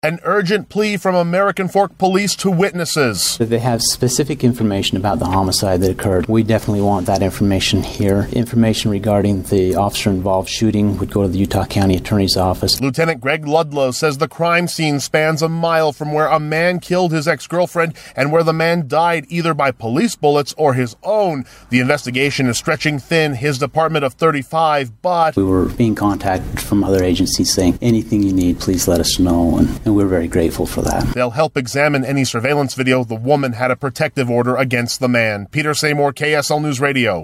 An urgent plea from American Fork Police to witnesses. They have specific information about the homicide that occurred. We definitely want that information here. Information regarding the officer-involved shooting would go to the Utah County Attorney's Office. Lieutenant Greg Ludlow says the crime scene spans a mile from where a man killed his ex-girlfriend and where the man died either by police bullets or his own. The investigation is stretching thin, his department of 35, but... We were being contacted from other agencies saying, anything you need, please let us know, and we're very grateful for that. They'll help examine any surveillance video. The woman had a protective order against the man. Peter Seymour, KSL News Radio.